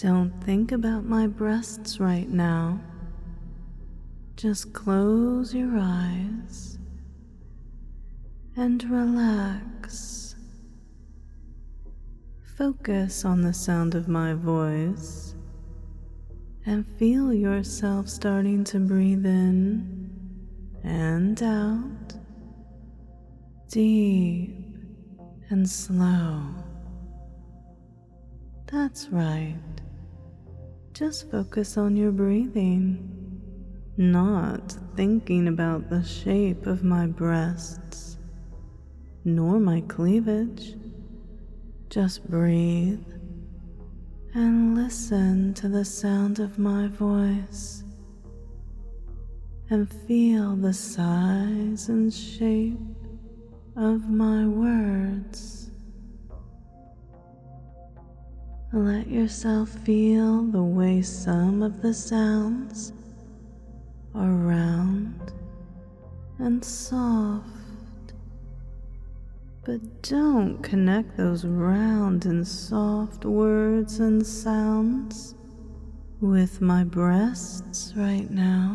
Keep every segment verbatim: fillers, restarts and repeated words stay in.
Don't think about my breasts right now. Just close your eyes and relax. Focus on the sound of my voice and feel yourself starting to breathe in and out, deep and slow. That's right. Just focus on your breathing, not thinking about the shape of my breasts, nor my cleavage. Just breathe and listen to the sound of my voice and feel the size and shape of my words. Let yourself feel the way some of the sounds are round and soft, but don't connect those round and soft words and sounds with my breasts right now.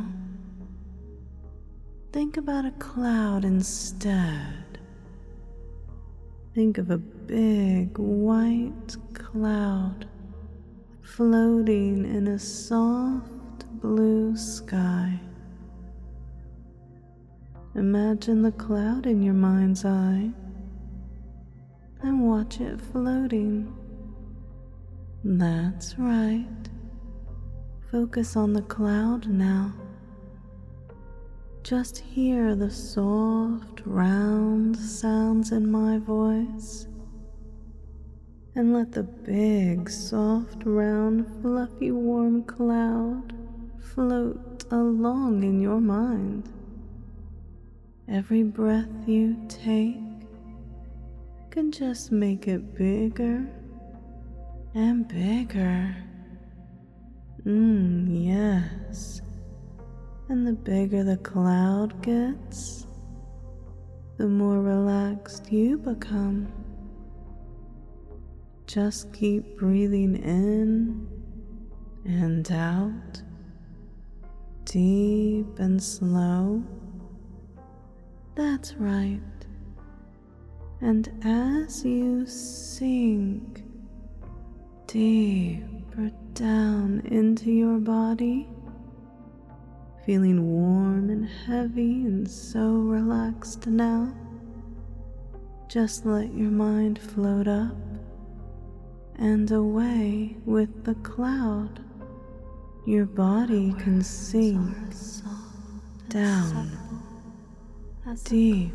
Think about a cloud instead. Think of a big white cloud floating in a soft blue sky. Imagine the cloud in your mind's eye and watch it floating. That's right. Focus on the cloud now. Just hear the soft, round sounds in my voice, and let the big, soft, round, fluffy, warm cloud float along in your mind. Every breath you take can just make it bigger and bigger. Mmm, yes. And the bigger the cloud gets, the more relaxed you become. Just keep breathing in and out, deep and slow. That's right. And as you sink deeper down into your body, feeling warm and heavy and so relaxed now, just let your mind float up and away with the cloud. Your body can sink down, deep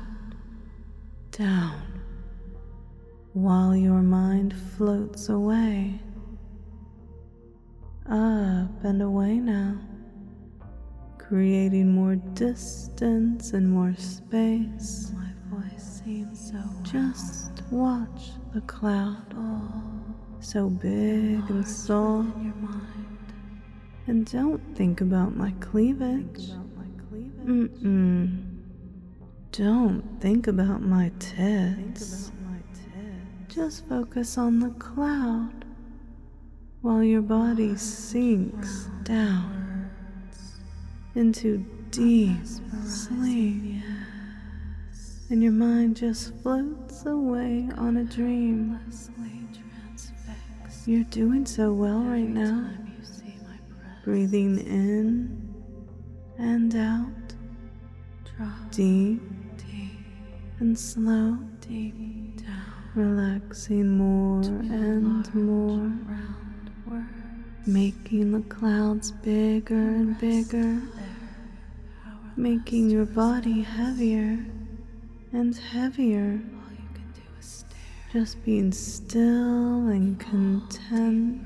down, while your mind floats away, up and away now, creating more distance and more space. My voice seems so just watch the cloud, so big and soft, and don't think about my cleavage. Mm-mm. Don't think about my tits. Just focus on the cloud while your body sinks down into deep sleep, and your mind just floats away on a dream. You're doing so well right now, breathing in and out, deep and slow, relaxing more and more, making the clouds bigger and bigger, making your body heavier and heavier, just being still and content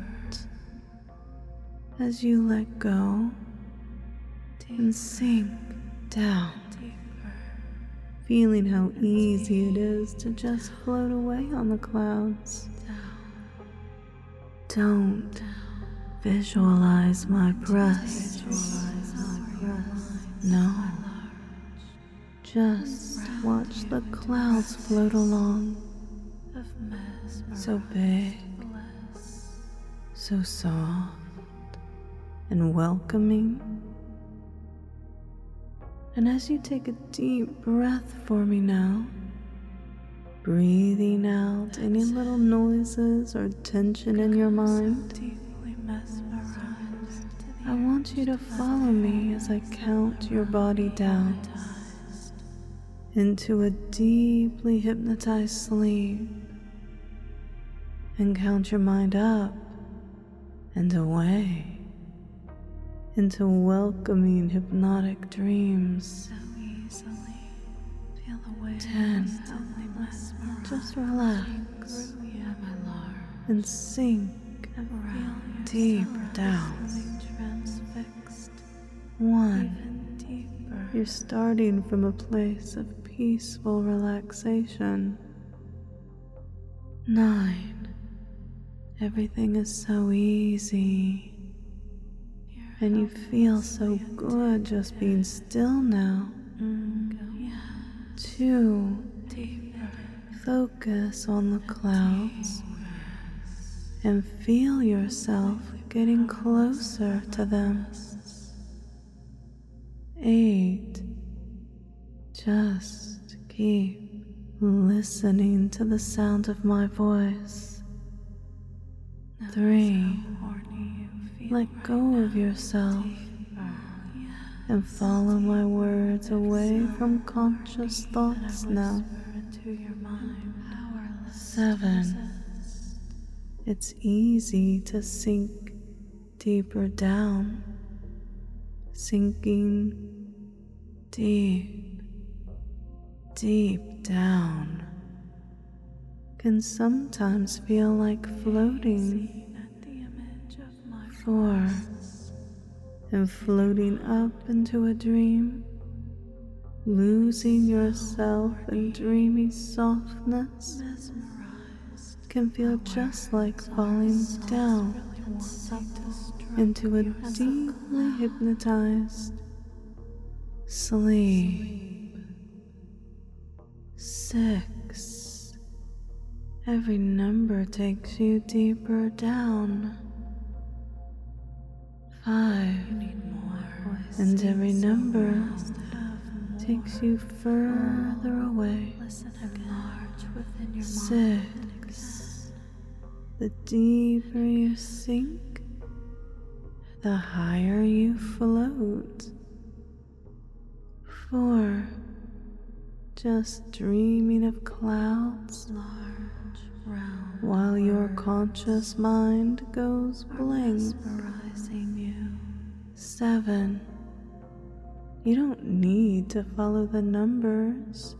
as you let go and sink down, feeling how easy it is to just float away on the clouds. Don't visualize my breasts. No. Just watch the clouds float along, so big so soft and welcoming. And as you take a deep breath for me now, breathing out any little noises or tension in your mind, I want you to follow me as I count your body down into a deeply hypnotized sleep, and count your mind up and away into welcoming hypnotic dreams. Ten. Just relax and sink deeper down. One. You're starting from a place of peaceful relaxation. Nine. Everything is so easy, and you feel so good just being still now. Two. Focus on the clouds and feel yourself getting closer to them. Eight. Just keep listening to the sound of my voice. Three. Let go of yourself and follow my words away from conscious thoughts now. Seven. It's easy to sink deeper down. Sinking deep, deep down can sometimes feel like floating. Four. And floating up into a dream, losing yourself in dreamy softness, can feel just like falling down into a deeply hypnotized sleep. Six. Every number takes you deeper down. Five. And every number takes you further away. Six. The deeper you sink, the higher you float. Four. Just dreaming of clouds while your conscious mind goes blank. Seven. You don't need to follow the numbers,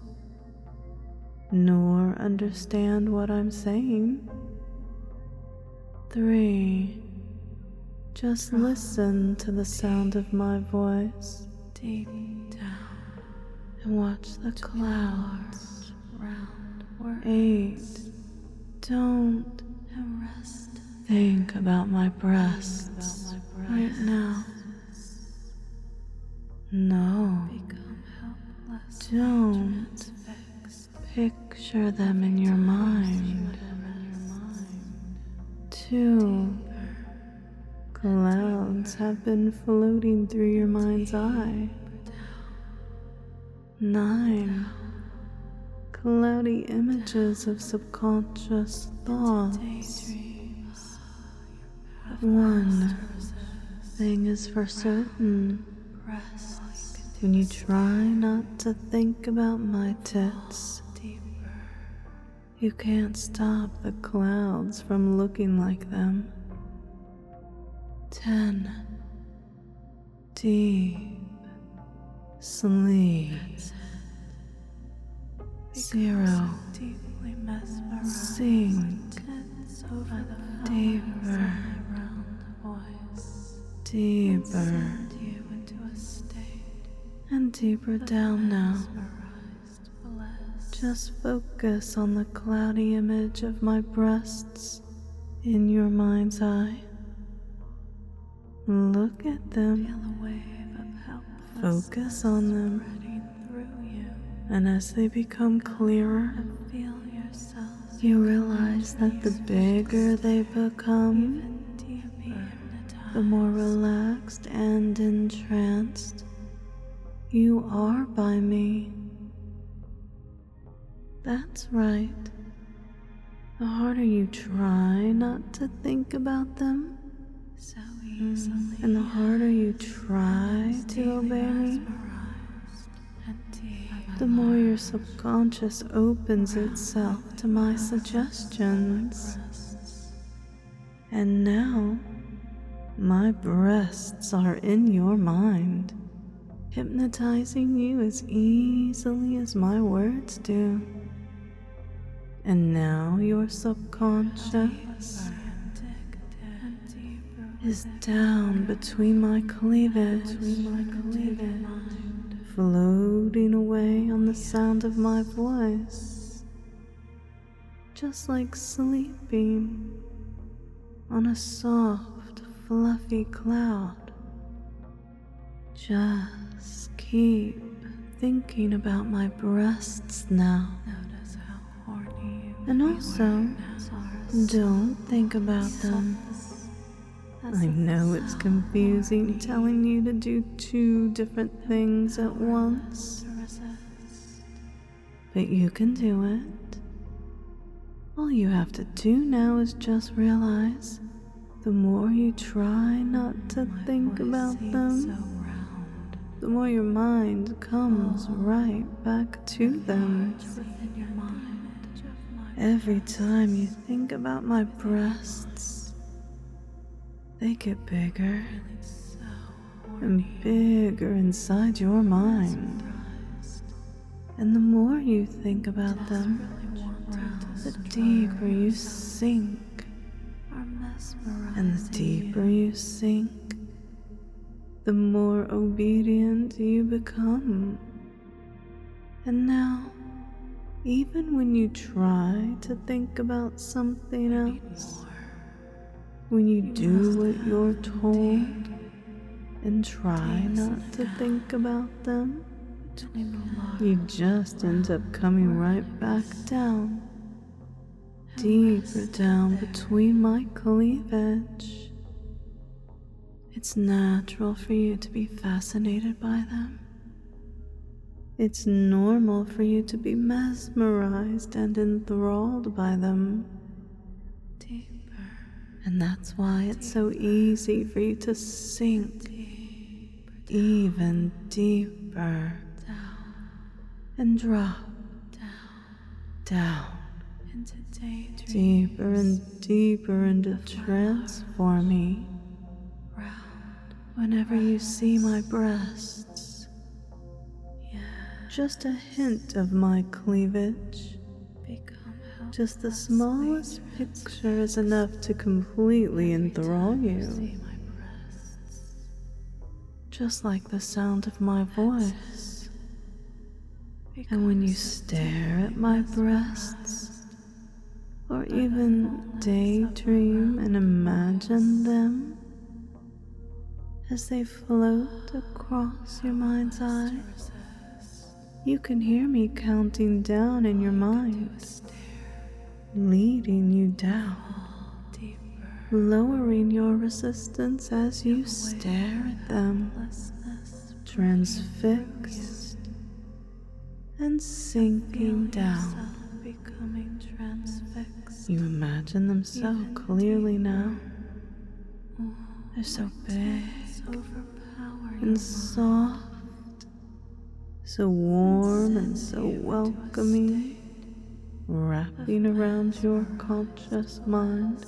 nor understand what I'm saying. Three. Just listen to the sound of my voice deep down and watch the clouds. Eight. Don't think about my breasts right now. No, don't picture them in your mind. Two. Clouds have been floating through your mind's eye. Nine. Cloudy images of subconscious thoughts. One thing is for certain. When you try not to think about my tits, you can't stop the clouds from looking like them. Ten. Deep sleep. Zero. Sink deeper, deeper, and deeper down now. Just focus on the cloudy image of my breasts in your mind's eye. Look at them. Focus on them. And as they become clearer, you realize that the bigger they become, the more relaxed and entranced you are by me. That's right. The harder you try not to think about them, so easily, and the harder you try to obey me, the more your subconscious opens itself to my suggestions. And now, my breasts are in your mind, hypnotizing you as easily as my words do. And now your subconscious is down between my cleavage, floating away on the sound of my voice, just like sleeping on a soft, fluffy cloud. Just keep thinking about my breasts now. And also, don't think about them. I know it's confusing telling you to do two different things at once, but you can do it. All you have to do now is just realize the more you try not to think about them, the more your mind comes right back to them. Every time you think about my breasts, they get bigger and bigger inside your mind. And the more you think about them, the deeper you sink. And the deeper you sink, the more obedient you become. And now, even when you try to think about something else, when you do what you're told and try not to think about them, you just end up coming right back down, deeper down between my cleavage. It's natural for you to be fascinated by them. It's normal for you to be mesmerized and enthralled by them. Deeper. And that's why it's so easy for you to sink even deeper and drop down into deeper and deeper into trance for me. Whenever you see my breasts, just a hint of my cleavage, just the smallest picture is enough to completely enthrall you. Just like the sound of my voice. And when you stare at my breasts, or even daydream and imagine them as they float across your mind's eye, you can hear me counting down in your mind, leading you down, lowering your resistance as you stare at them, transfixed and sinking down. You imagine them so clearly now. They're so big and soft, so warm and so welcoming, wrapping around your conscious mind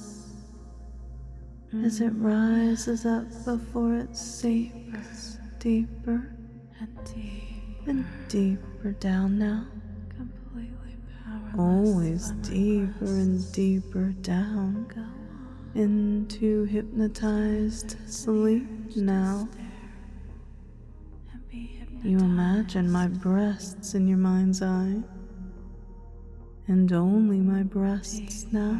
as it rises up before it sinks deeper and deeper down now, always deeper and deeper down into hypnotized sleep now. You imagine my breasts in your mind's eye, and only my breasts now.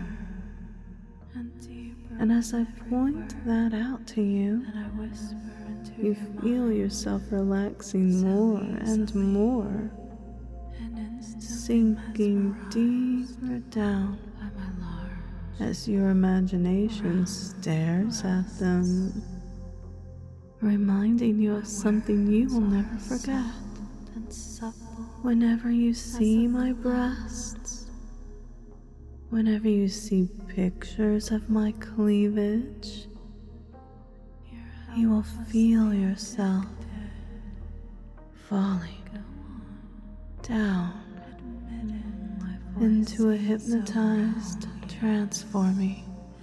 And as I point that out to you, you feel yourself relaxing more and more, sinking deeper down as your imagination stares at them reminding you of something you will never forget. Whenever you see my breasts, whenever you see pictures of my cleavage, you will feel yourself falling down into a hypnotized trance for me.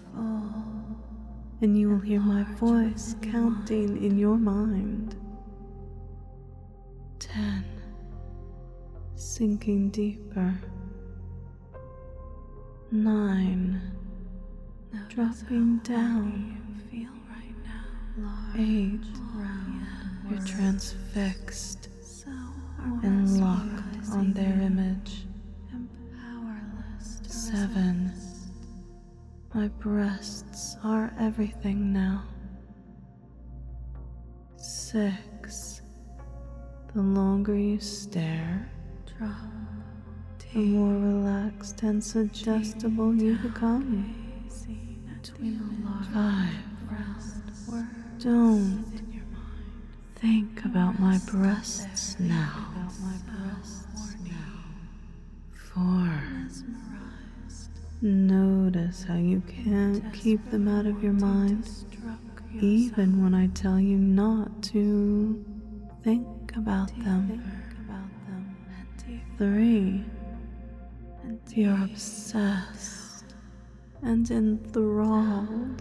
And you will hear my voice counting in your mind. Ten, sinking deeper. Nine, dropping down. Eight, you're transfixed and locked on their image. Seven, my breasts are everything now. Six, the longer you stare, the more relaxed and suggestible you become. Five, don't think about my breasts now. Four, notice how you can't keep them out of your mind, even when I tell you not to think about them. Three, you're obsessed and enthralled.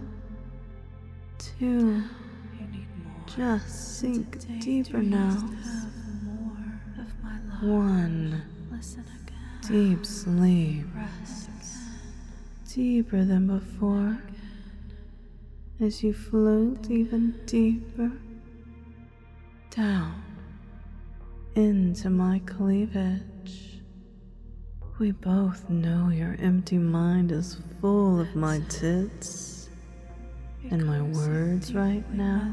Two, just sink deeper now. One, deep sleep, deeper than before, as you float even deeper down into my cleavage. We both know your empty mind is full of my tits and my words right now,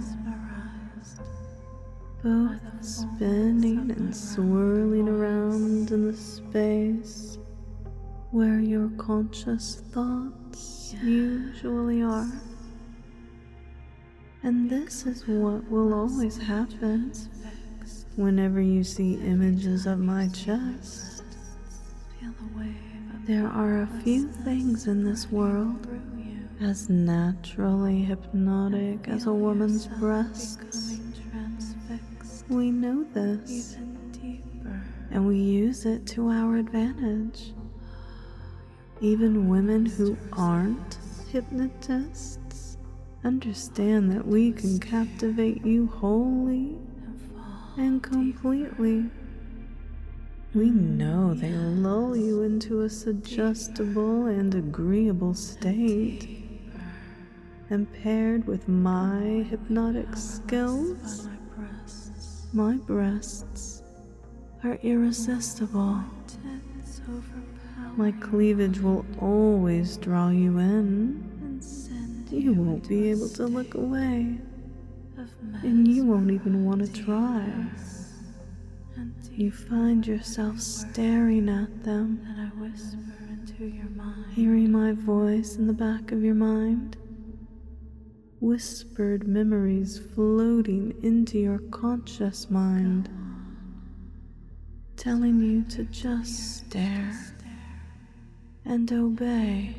both spinning and swirling around in the space where your conscious thoughts usually are. And this is what will always happen whenever you see images of my chest. There are a few things in this world as naturally hypnotic as a woman's breasts. We know this, and we use it to our advantage. Even women who aren't hypnotists understand that we can captivate you wholly and completely. We know they lull you into a suggestible and agreeable state, and paired with my hypnotic skills, my breasts are irresistible. My cleavage will always draw you in. You won't be able to look away, and you won't even want to try. You find yourself staring at them, hearing my voice in the back of your mind, whispered memories floating into your conscious mind, telling you to just stare and obey.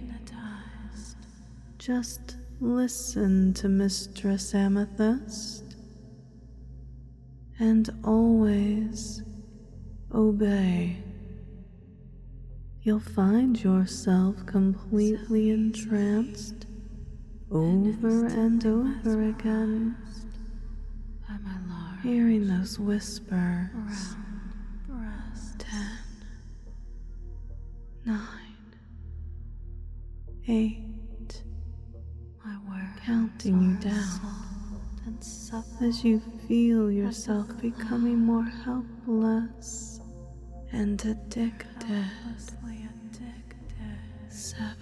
Just listen to Mistress Amethyst, and always obey. You'll find yourself completely entranced over and over again, hearing those whispers. Ten, nine, eight, counting you down as you feel yourself becoming more helpless and addicted. Seven,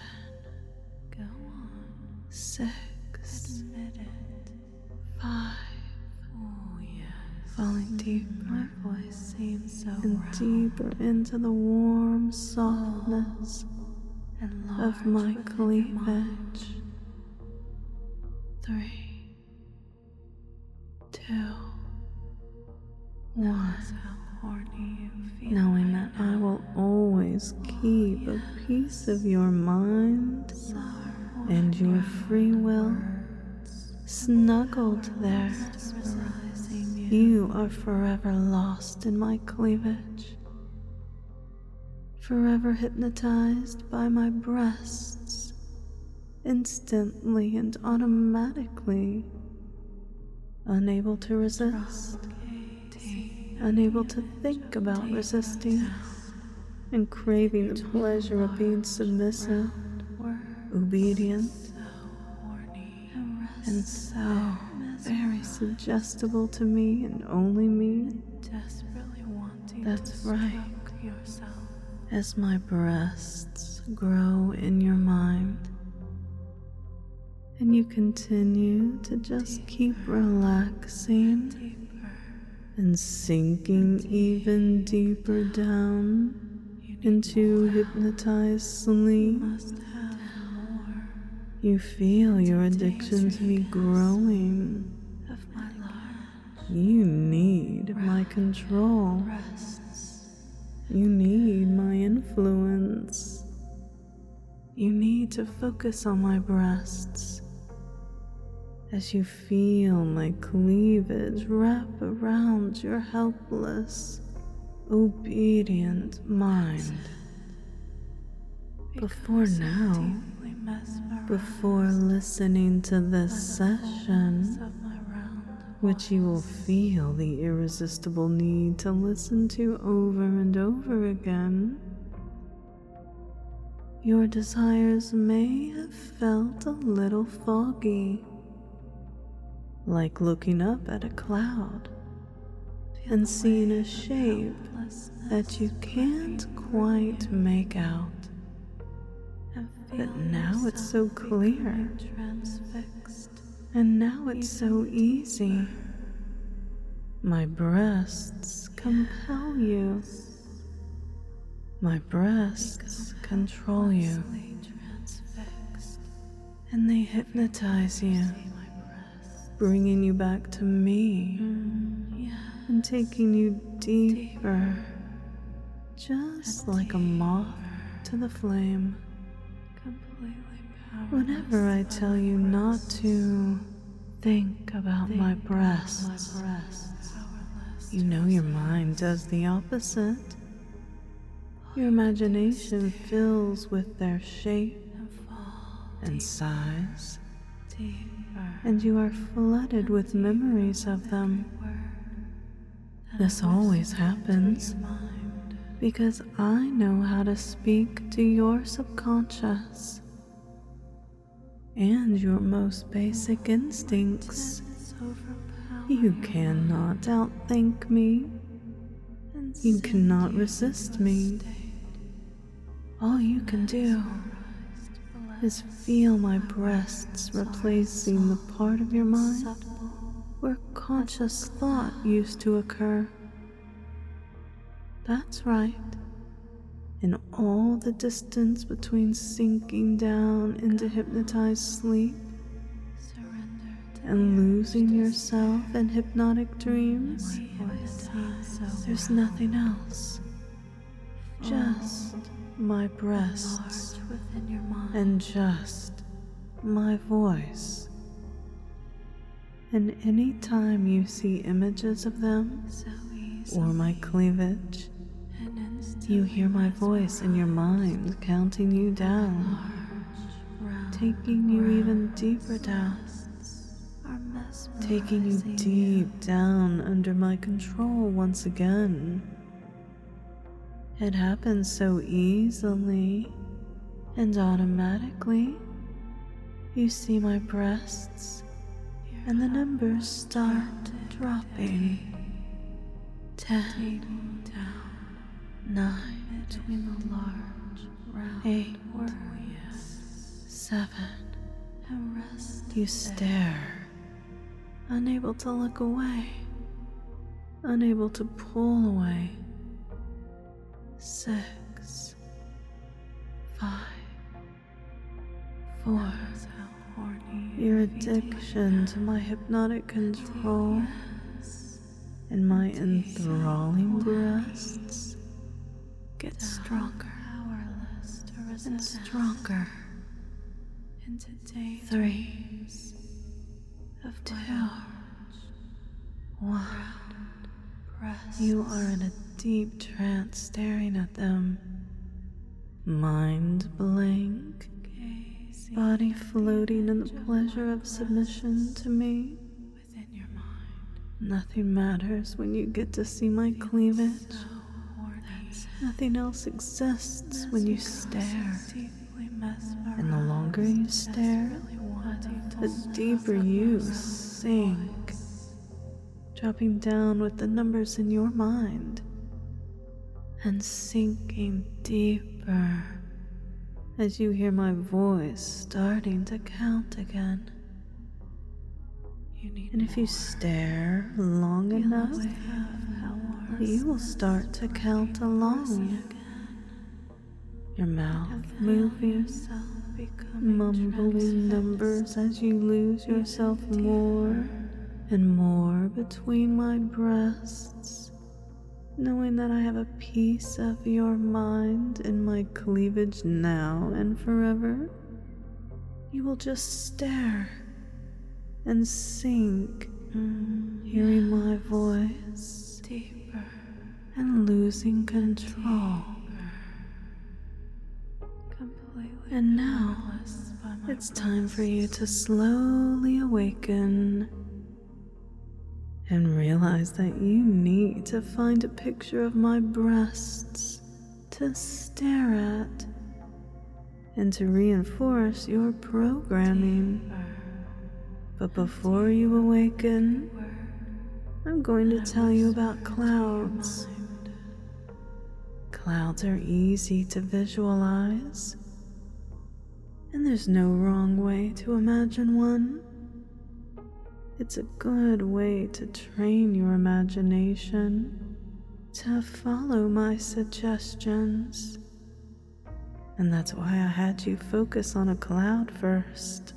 six, five, falling deeper and deeper into the warm softness of my cleavage. Three, two, one. Knowing that I will always keep a piece of your mind and your free will snuggled there. You are forever lost in my cleavage, forever hypnotized by my breasts, instantly and automatically, unable to resist, unable to think about resisting, and craving the pleasure of being submissive, obedient, and so very suggestible to me and only me. That's right. As my breasts grow in your mind, and you continue to just keep relaxing and sinking even deeper down into hypnotized sleep, you feel your addiction to me growing. You need my control. You need my influence. You need to focus on my breasts as you feel my cleavage wrap around your helpless, obedient mind. Before now, before listening to this session, which you will feel the irresistible need to listen to over and over again, your desires may have felt a little foggy, like looking up at a cloud and seeing a shape that you can't quite make out. But now it's so clear, and now it's so easy. My breasts compel you. My breasts control you, and they hypnotize you, bringing you back to me and taking you deeper, just like a moth to the flame. Whenever I tell you not to think about my breasts, you know your mind does the opposite. Your imagination fills with their shape and size, and you are flooded with memories of them. This always happens because I know how to speak to your subconscious and your most basic instincts. You cannot outthink me. You cannot resist me. All you can do is feel my breasts replacing the part of your mind where conscious thought used to occur. That's right. In all the distance between sinking down into hypnotized sleep and losing yourself in hypnotic dreams, there's nothing else. Just my breasts and just my voice. And any time you see images of them or my cleavage, you hear my voice in your mind counting you down, taking you even deeper down, taking you deep down under my control once again. It happens so easily and automatically. You see my breasts and the numbers start dropping. Ten, nine, between the large, round, eight, seven. You stare, unable to look away, unable to pull away. Six, five, four. Your addiction to my hypnotic control and my enthralling breasts get stronger and stronger. Three, of two, one. You are in a deep trance staring at them. Mind blank, body floating in the pleasure of submission to me. Nothing matters when you get to see my cleavage. Nothing else exists when you stare. And the longer you stare, the deeper you sink, dropping down with the numbers in your mind and sinking deeper as you hear my voice starting to count again. And if you stare long enough, you will start to count along. Your mouth moving, mumbling numbers as you lose yourself more and more between my breasts, knowing that I have a piece of your mind in my cleavage now and forever. You will just stare and sink, hearing my voice deeper and losing control. And now it's time for you to slowly awaken and realize that you need to find a picture of my breasts to stare at and to reinforce your programming. But before you awaken, I'm going to tell you about clouds. Clouds are easy to visualize, and there's no wrong way to imagine one. It's a good way to train your imagination to follow my suggestions. And that's why I had you focus on a cloud first.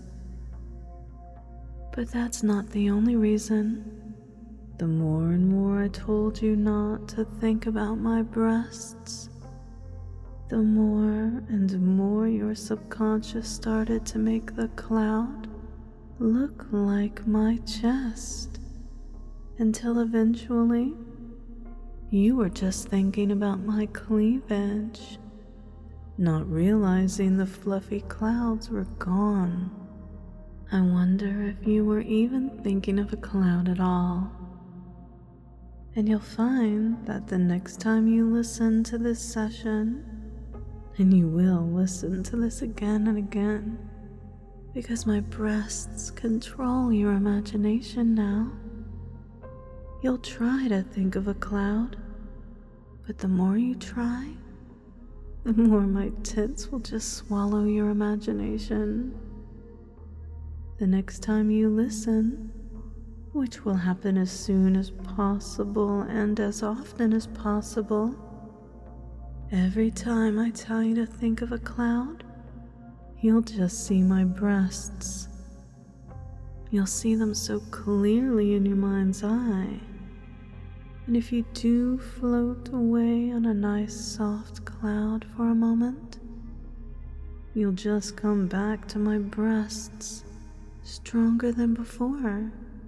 But that's not the only reason. The more and more I told you not to think about my breasts, the more and more your subconscious started to make the cloud look like my chest, until eventually you were just thinking about my cleavage, not realizing the fluffy clouds were gone. I wonder if you were even thinking of a cloud at all. And you'll find that the next time you listen to this session, and you will listen to this again and again, because my breasts control your imagination now, you'll try to think of a cloud, but the more you try, the more my tits will just swallow your imagination. The next time you listen, which will happen as soon as possible and as often as possible, every time I tell you to think of a cloud, you'll just see my breasts. You'll see them so clearly in your mind's eye. And if you do float away on a nice soft cloud for a moment, you'll just come back to my breasts, stronger than before.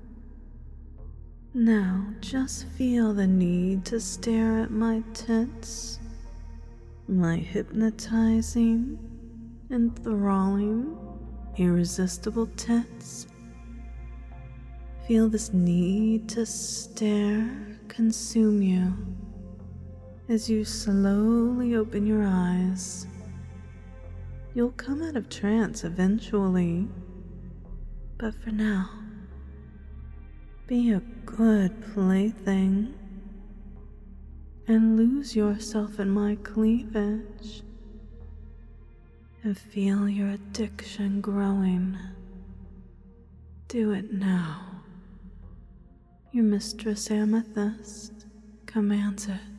Now just feel the need to stare at my tits, my hypnotizing, enthralling, irresistible tits. Feel this need to stare consume you as you slowly open your eyes. You'll come out of trance eventually, but for now, be a good plaything and lose yourself in my cleavage and feel your addiction growing. Do it now. Your Mistress Amethyst commands it.